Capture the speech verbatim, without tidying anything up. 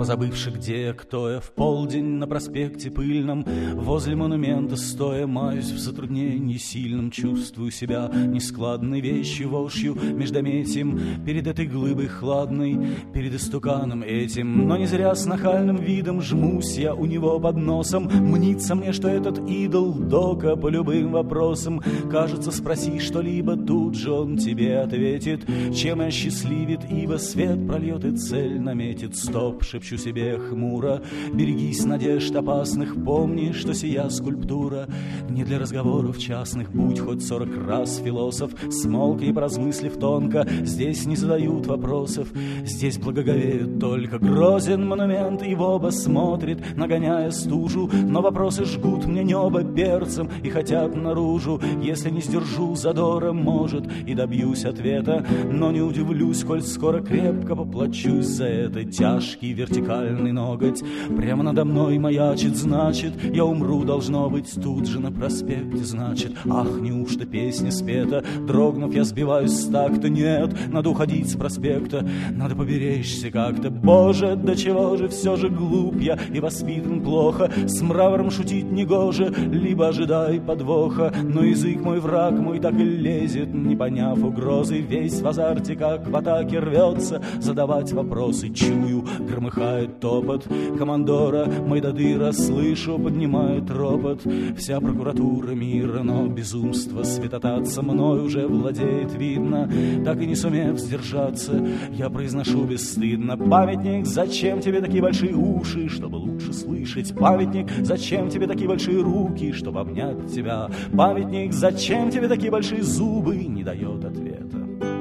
позабывши где, кто я, в полдень на проспекте пыльном, возле монумента стоя, маюсь в затруднении сильном, чувствую себя нескладной вещью, вошью, междометием, перед этой глыбой хладной, перед истуканом этим. Но не зря с нахальным видом жмусь я у него под носом, мнится мне, что этот идол дока по любым вопросам. Кажется, спроси что-либо, тут же он тебе ответит, чем я счастливит, ибо свет прольет и цель наметит. Стоп, шепчу себе хмуро, берегись надежд опасных, помни, что сия скульптура не для разговоров частных. Будь хоть сорок раз философ, смолкни, поразмыслив тонко, здесь не задают вопросов, здесь благоговеют только. Грозен монумент и в оба смотрит, нагоняя стужу, но вопросы жгут мне небо перцем и хотят наружу. Если не сдержу задора, может, и добьюсь ответа, но не удивлюсь, коль скоро крепко поплачусь за это. Тяжкий вертикальный ноготь прямо надо мной маячит, значит, я умру, должно быть, тут же на проспекте, значит. Ах, неужто песня спета? Дрогнув, я сбиваюсь с такта. Нет, надо уходить с проспекта, надо поберечься как-то. Боже, до чего же все же глуп я и воспитан плохо, с мрамором шутить негоже, либо ожидай подвоха. Но язык мой, враг мой, так и лезет, не поняв угрозы, весь в азарте, как в атаке, рвется задавать вопросы. Чую, громыхает топот командора Майдадыра, слышу, поднимает ропот вся прокуратура мира, но безумство святотатца мной уже владеет, видно. Так и не сумев сдержаться, я произношу бесстыдно: памятник, зачем тебе такие большие уши, чтобы лучше слышать? Памятник, зачем тебе такие большие руки, чтобы обнять тебя? Памятник, зачем тебе такие большие зубы? Не дает ответа.